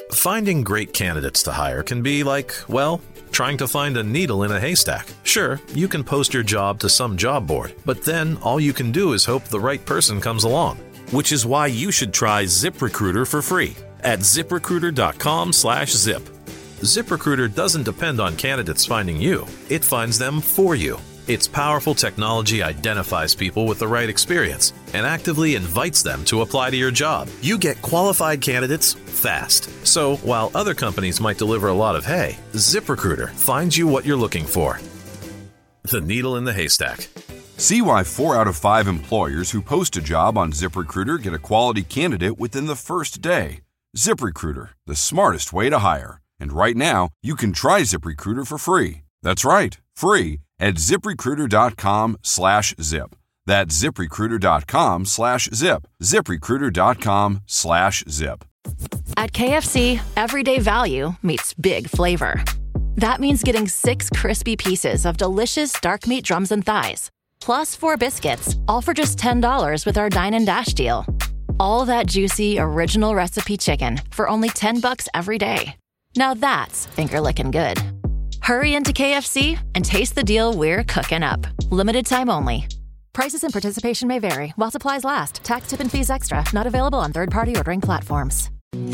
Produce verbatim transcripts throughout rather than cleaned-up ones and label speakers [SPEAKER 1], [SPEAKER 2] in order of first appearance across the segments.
[SPEAKER 1] Finding great candidates to hire can be like, well, trying to find a needle in a haystack. Sure, you can post your job to some job board, but then all you can do is hope the right person comes along. Which is why you should try ZipRecruiter for free at ZipRecruiter.com slash zip. ZipRecruiter doesn't depend on candidates finding you. It finds them for you. Its powerful technology identifies people with the right experience and actively invites them to apply to your job. You get qualified candidates fast. So while other companies might deliver a lot of hay, ZipRecruiter finds you what you're looking for. The needle in the haystack.
[SPEAKER 2] See why four out of five employers who post a job on ZipRecruiter get a quality candidate within the first day. ZipRecruiter, the smartest way to hire. And right now, you can try ZipRecruiter for free. That's right, free at ZipRecruiter.com slash zip. That's ZipRecruiter.com slash zip. ZipRecruiter.com slash zip.
[SPEAKER 3] At K F C, everyday value meets big flavor. That means getting six crispy pieces of delicious dark meat drums and thighs, plus four biscuits, all for just ten dollars with our Dine and Dash deal. All that juicy, original recipe chicken for only ten bucks every day. Now that's finger-licking good. Hurry into K F C and taste the deal we're cooking up. Limited time only. Prices and participation may vary while supplies last. Tax, tip, and fees extra. Not available on third-party ordering platforms.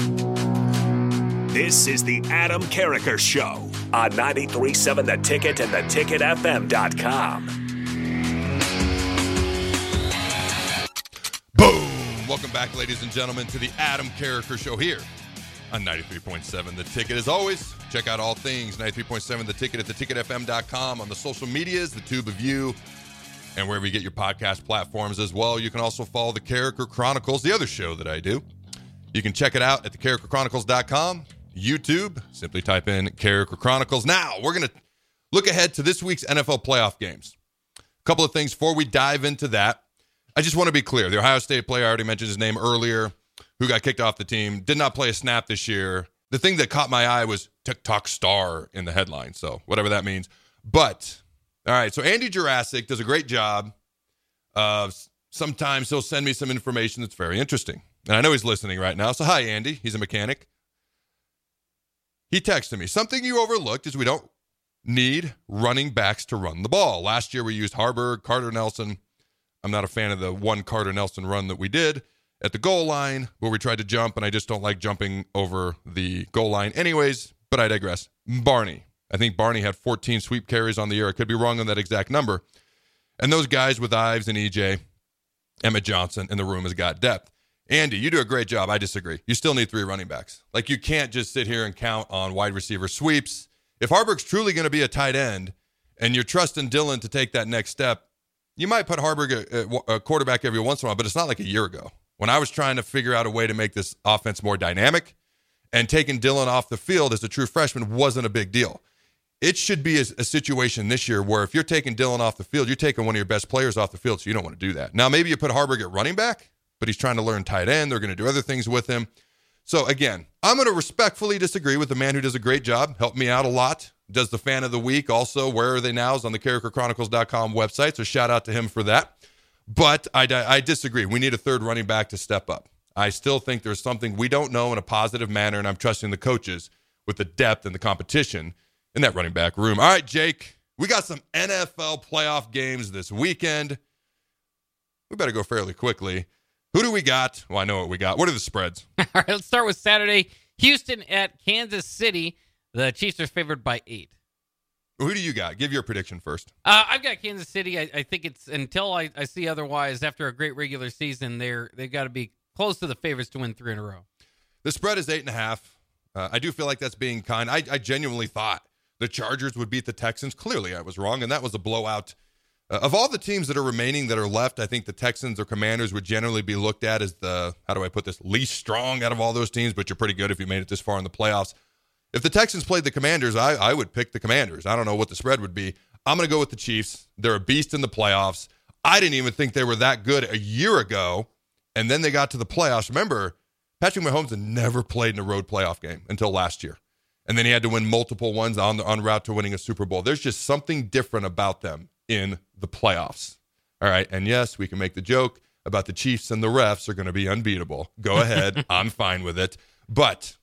[SPEAKER 4] This is the Adam Carriker Show on ninety-three point seven The Ticket and the ticket f m dot com.
[SPEAKER 5] Boom! Welcome back, ladies and gentlemen, to the Adam Carriker Show here on ninety-three point seven The Ticket. As always, check out all things ninety-three point seven The Ticket at the ticket f m dot com, on the social medias, the Tube of You, and wherever you get your podcast platforms as well. You can also follow the Carriker Chronicles, the other show that I do. You can check it out at the carriker chronicles dot com, YouTube. Simply type in Carriker Chronicles. Now, we're going to look ahead to this week's N F L playoff games. A couple of things before we dive into that. I just want to be clear. The Ohio State player, I already mentioned his name earlier, who got kicked off the team, did not play a snap this year. The thing that caught my eye was TikTok star in the headline, so whatever that means. But, all right, so Andy Jurassic does a great job. Uh, sometimes he'll send me some information that's very interesting. And I know he's listening right now, so hi, Andy. He's a mechanic. He texted me, something you overlooked is we don't need running backs to run the ball. Last year we used Harburg, Carter Nelson. I'm not a fan of the one Carter Nelson run that we did at the goal line where we tried to jump, and I just don't like jumping over the goal line anyways, but I digress. Barney. I think Barney had fourteen sweep carries on the year. I could be wrong on that exact number. And those guys with Ives and E J, Emmett Johnson in the room has got depth. Andy, you do a great job. I disagree. You still need three running backs. Like, you can't just sit here and count on wide receiver sweeps. If Harburg's truly going to be a tight end and you're trusting Dillon to take that next step, you might put Harburg a, a quarterback every once in a while, but it's not like a year ago when I was trying to figure out a way to make this offense more dynamic, and taking Dillon off the field as a true freshman wasn't a big deal. It should be a, a situation this year where if you're taking Dillon off the field, you're taking one of your best players off the field, so you don't want to do that. Now, maybe you put Harburg at running back, but he's trying to learn tight end. They're going to do other things with him. So, again, I'm going to respectfully disagree with the man who does a great job, helped me out a lot, does the fan of the week also. Where Are They Now is on the carriker chronicles dot com website, so shout out to him for that. But I, I disagree. We need a third running back to step up. I still think there's something we don't know in a positive manner, and I'm trusting the coaches with the depth and the competition in that running back room. All right, Jake, we got some N F L playoff games this weekend. We better go fairly quickly. Who do we got? Well, I know what we got. What are the spreads?
[SPEAKER 6] All right, let's start with Saturday. Houston at Kansas City. The Chiefs are favored by eight.
[SPEAKER 5] Who do you got? Give your prediction first.
[SPEAKER 6] Uh, I've got Kansas City. I, I think it's, until I, I see otherwise, after a great regular season, they're, they've got to be close to the favorites to win three in a row.
[SPEAKER 5] The spread is eight and a half. Uh, I do feel like that's being kind. I, I genuinely thought the Chargers would beat the Texans. Clearly, I was wrong, and that was a blowout. Uh, of all the teams that are remaining that are left, I think the Texans or Commanders would generally be looked at as the, how do I put this, least strong out of all those teams, but you're pretty good if you made it this far in the playoffs. If the Texans played the Commanders, I, I would pick the Commanders. I don't know what the spread would be. I'm going to go with the Chiefs. They're a beast in the playoffs. I didn't even think they were that good a year ago, and then they got to the playoffs. Remember, Patrick Mahomes had never played in a road playoff game until last year, and then he had to win multiple ones on the en route to winning a Super Bowl. There's just something different about them in the playoffs. All right, and yes, we can make the joke about the Chiefs and the refs are going to be unbeatable. Go ahead. I'm fine with it. But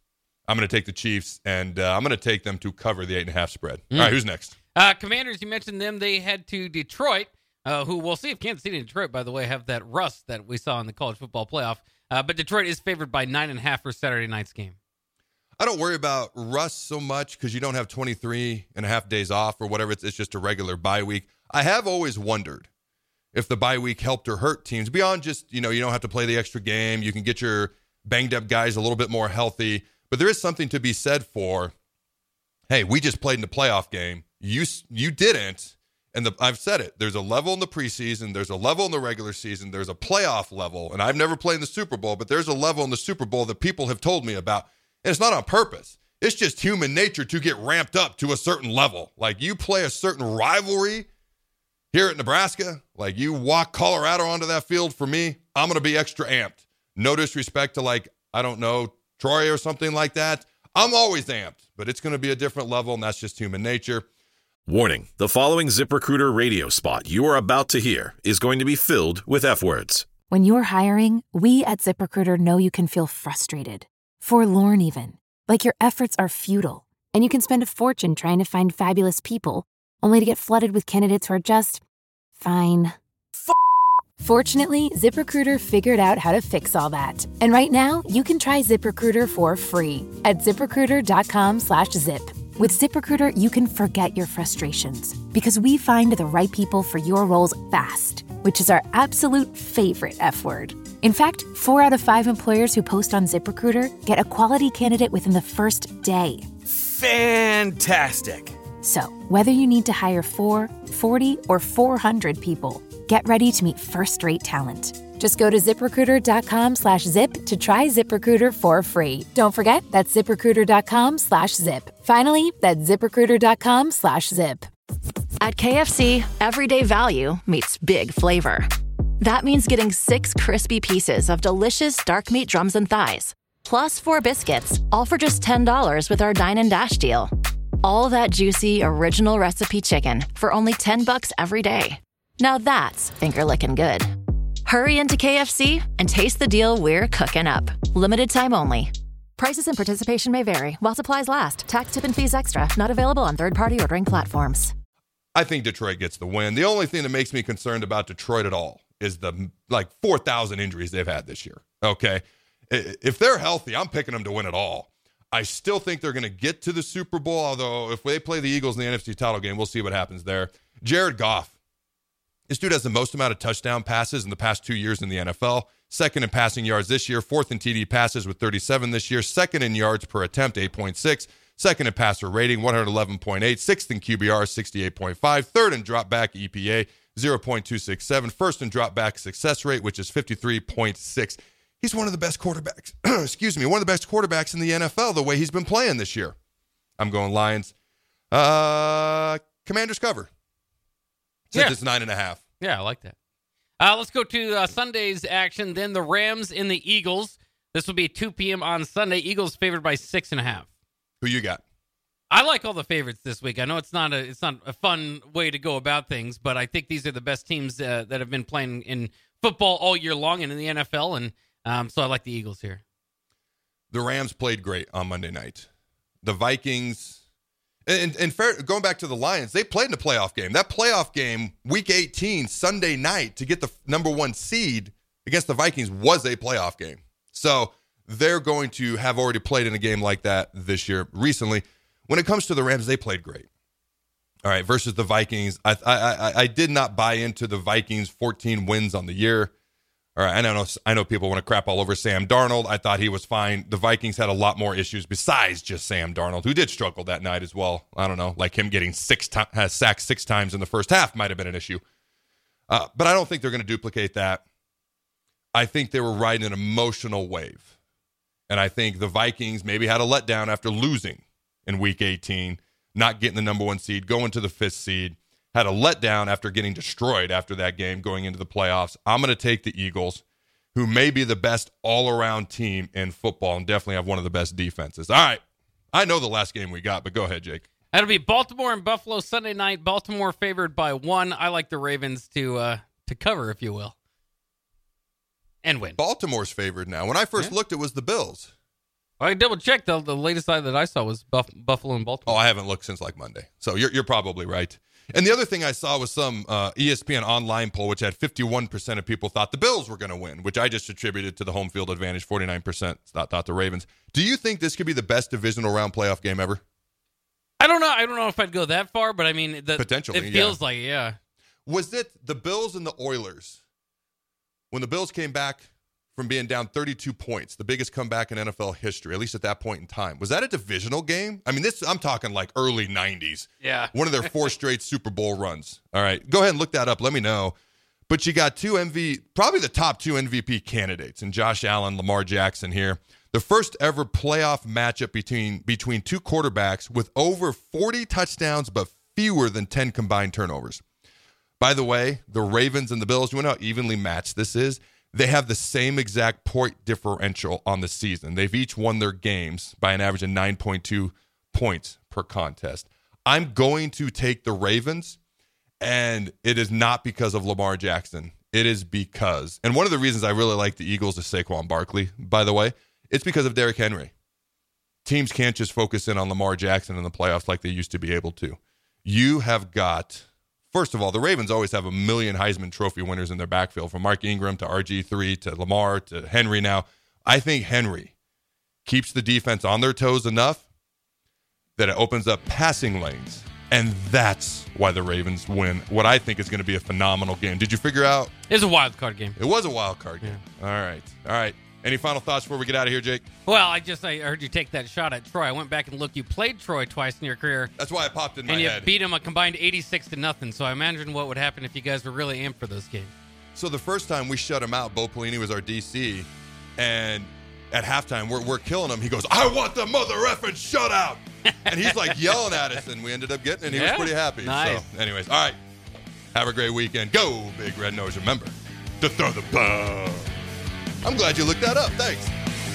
[SPEAKER 5] I'm going to take the Chiefs, and uh, I'm going to take them to cover the eight and a half spread.
[SPEAKER 6] Mm.
[SPEAKER 5] All right, who's next?
[SPEAKER 6] Uh, Commanders, you mentioned them. They head to Detroit, uh, who we'll see if Kansas City and Detroit, by the way, have that rust that we saw in the college football playoff. Uh, but Detroit is favored by nine and a half for Saturday night's game.
[SPEAKER 5] I don't worry about rust so much because you don't have twenty-three and a half days off or whatever. It's, it's just a regular bye week. I have always wondered if the bye week helped or hurt teams beyond just, you know, you don't have to play the extra game. You can get your banged up guys a little bit more healthy. But there is something to be said for, hey, we just played in the playoff game. You you didn't. And the, I've said it. There's a level in the preseason. There's a level in the regular season. There's a playoff level. And I've never played in the Super Bowl, but there's a level in the Super Bowl that people have told me about. And it's not on purpose. It's just human nature to get ramped up to a certain level. Like you play a certain rivalry here at Nebraska, like you walk Colorado onto that field for me, I'm going to be extra amped. No disrespect to like, I don't know, Troy or something like that. I'm always amped, but it's going to be a different level, and that's just human nature.
[SPEAKER 1] Warning, the following ZipRecruiter radio spot you are about to hear is going to be filled with F words.
[SPEAKER 7] When you're hiring, we at ZipRecruiter know you can feel frustrated, forlorn even, like your efforts are futile, and you can spend a fortune trying to find fabulous people, only to get flooded with candidates who are just fine. F- Fortunately, ZipRecruiter figured out how to fix all that. And right now, you can try ZipRecruiter for free at ZipRecruiter.com slash zip. With ZipRecruiter, you can forget your frustrations because we find the right people for your roles fast, which is our absolute favorite F word. In fact, four out of five employers who post on ZipRecruiter get a quality candidate within the first day.
[SPEAKER 8] Fantastic.
[SPEAKER 7] So, whether you need to hire four, forty, or four hundred people, get ready to meet first-rate talent. Just go to ZipRecruiter.com slash zip to try ZipRecruiter for free. Don't forget, that's ZipRecruiter.com slash zip. Finally, that's ZipRecruiter.com slash zip.
[SPEAKER 3] At K F C, everyday value meets big flavor. That means getting six crispy pieces of delicious dark meat drums and thighs, plus four biscuits, all for just ten dollars with our Dine and Dash deal. All that juicy, original recipe chicken for only ten bucks every day. Now that's finger-licking good. Hurry into K F C and taste the deal we're cooking up. Limited time only. Prices and participation may vary while supplies last. Tax, tip, and fees extra. Not available on third-party ordering platforms.
[SPEAKER 5] I think Detroit gets the win. The only thing that makes me concerned about Detroit at all is the like four thousand injuries they've had this year. Okay? If they're healthy, I'm picking them to win it all. I still think they're going to get to the Super Bowl, although if they play the Eagles in the N F C title game, we'll see what happens there. Jared Goff. This dude has the most amount of touchdown passes in the past two years in the N F L. Second in passing yards this year. Fourth in T D passes with thirty-seven this year. Second in yards per attempt, eight point six. Second in passer rating, one eleven point eight. Sixth in Q B R, sixty-eight point five. Third in drop back E P A, zero point two six seven. First in drop back success rate, which is fifty-three point six. He's one of the best quarterbacks, excuse me, one of the best quarterbacks in the N F L the way he's been playing this year. I'm going Lions. Uh, Commanders cover. Since
[SPEAKER 6] Yeah.
[SPEAKER 5] it's nine and a half.
[SPEAKER 6] Yeah, I like that. Uh, let's go to uh, Sunday's action. Then the Rams and the Eagles. This will be two p.m. on Sunday. Eagles favored by six and a half.
[SPEAKER 5] Who you got?
[SPEAKER 6] I like all the favorites this week. I know it's not a it's not a fun way to go about things, but I think these are the best teams uh, that have been playing in football all year long and in the N F L, and um, so I like the Eagles here.
[SPEAKER 5] The Rams played great on Monday night. The Vikings, and, and fair, going back to the Lions, they played in a playoff game. That playoff game, week eighteen, Sunday night, to get the number one seed against the Vikings was a playoff game. So they're going to have already played in a game like that this year recently. When it comes to the Rams, they played great. All right, versus the Vikings, I I I, I did not buy into the Vikings' fourteen wins on the year. All right, I know I know people want to crap all over Sam Darnold. I thought he was fine. The Vikings had a lot more issues besides just Sam Darnold, who did struggle that night as well. I don't know, like him getting six to- has sacked six times in the first half might have been an issue. Uh, but I don't think they're going to duplicate that. I think they were riding an emotional wave. And I think the Vikings maybe had a letdown after losing in week eighteen, not getting the number one seed, going to the fifth seed. Had a letdown after getting destroyed after that game going into the playoffs. I'm going to take the Eagles, who may be the best all-around team in football and definitely have one of the best defenses. All right. I know the last game we got, but go ahead, Jake.
[SPEAKER 6] That'll be Baltimore and Buffalo Sunday night. Baltimore favored by one. I like the Ravens to uh, to cover, if you will, and win.
[SPEAKER 5] Baltimore's favored now. When I first
[SPEAKER 6] Yeah.
[SPEAKER 5] looked, it was the Bills.
[SPEAKER 6] I double checked. The, the latest side that I saw was Buff, Buffalo and Baltimore.
[SPEAKER 5] Oh, I haven't looked since like Monday. So you're you're probably right. And the other thing I saw was some uh, E S P N online poll, which had fifty-one percent of people thought the Bills were going to win, which I just attributed to the home field advantage. forty-nine percent thought, thought the Ravens. Do you think this could be the best divisional round playoff game ever?
[SPEAKER 6] I don't know. I don't know if I'd go that far, but I mean, the,
[SPEAKER 5] potentially,
[SPEAKER 6] it feels
[SPEAKER 5] yeah.
[SPEAKER 6] like, yeah.
[SPEAKER 5] Was it the Bills and the Oilers? When the Bills came back from being down thirty-two points, the biggest comeback in N F L history, at least at that point in time. Was that a divisional game? I mean, this I'm talking like early nineties.
[SPEAKER 6] Yeah.
[SPEAKER 5] One of their four straight Super Bowl runs. All right. Go ahead and look that up. Let me know. But you got two M V, probably the top two M V P candidates in Josh Allen, Lamar Jackson here. The first ever playoff matchup between, between two quarterbacks with over forty touchdowns but fewer than ten combined turnovers. By the way, the Ravens and the Bills, you know how evenly matched this is? They have the same exact point differential on the season. They've each won their games by an average of nine point two points per contest. I'm going to take the Ravens, and it is not because of Lamar Jackson. It is because, and one of the reasons I really like the Eagles is Saquon Barkley, by the way, it's because of Derrick Henry. Teams can't just focus in on Lamar Jackson in the playoffs like they used to be able to. You have got... First of all, the Ravens always have a million Heisman Trophy winners in their backfield, from Mark Ingram to R G three to Lamar to Henry now. I think Henry keeps the defense on their toes enough that it opens up passing lanes, and that's why the Ravens win what I think is going to be a phenomenal game. Did you figure out?
[SPEAKER 6] It's a wild card game.
[SPEAKER 5] It was a wild card game. Yeah. All right. All right. Any final thoughts before we get out of here, Jake?
[SPEAKER 6] Well, I just I heard you take that shot at Troy. I went back and looked. You played Troy twice in your career.
[SPEAKER 5] That's why I popped in my
[SPEAKER 6] head. And you
[SPEAKER 5] head.
[SPEAKER 6] beat them a combined eighty-six to nothing. So I imagine what would happen if you guys were really amped for those games.
[SPEAKER 5] So the first time we shut him out, Bo Pelini was our D C, and at halftime we're we're killing him. He goes, "I want the mother effing shutout," and he's like yelling at us, and we ended up getting it. And he
[SPEAKER 6] yeah?
[SPEAKER 5] was pretty happy.
[SPEAKER 6] Nice.
[SPEAKER 5] So, anyways, all right. Have a great weekend. Go Big Red Nose. Remember to throw the ball. I'm glad you looked that up. Thanks.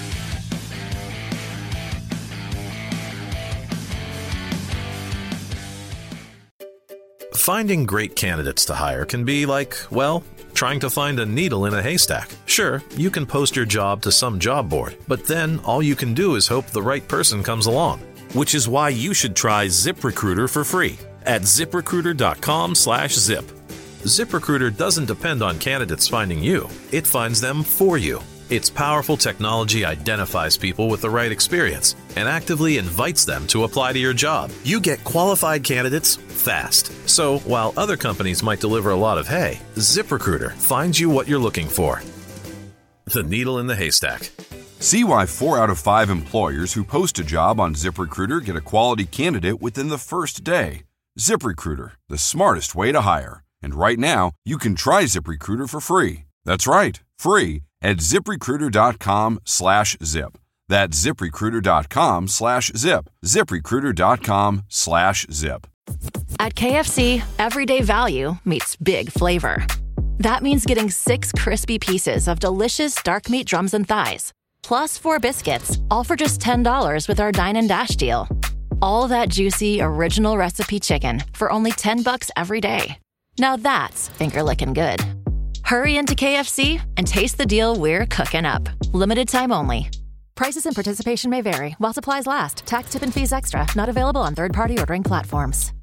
[SPEAKER 1] Finding great candidates to hire can be like, well, trying to find a needle in a haystack. Sure, you can post your job to some job board, but then all you can do is hope the right person comes along. Which is why you should try ZipRecruiter for free at ZipRecruiter.com slash zip. ZipRecruiter doesn't depend on candidates finding you. It finds them for you. Its powerful technology identifies people with the right experience and actively invites them to apply to your job. You get qualified candidates fast. So while other companies might deliver a lot of hay, ZipRecruiter finds you what you're looking for. The needle in the haystack.
[SPEAKER 2] See why four out of five employers who post a job on ZipRecruiter get a quality candidate within the first day. ZipRecruiter, the smartest way to hire. And right now, you can try ZipRecruiter for free. That's right, free at ZipRecruiter.com slash zip. That's ZipRecruiter.com slash zip. ZipRecruiter.com slash zip.
[SPEAKER 3] At K F C, everyday value meets big flavor. That means getting six crispy pieces of delicious dark meat drums and thighs, plus four biscuits, all for just ten dollars with our Dine and Dash deal. All that juicy, original recipe chicken for only ten bucks every day. Now that's finger-licking good. Hurry into K F C and taste the deal we're cooking up. Limited time only. Prices and participation may vary while supplies last. Tax, tip, and fees extra. Not available on third-party ordering platforms.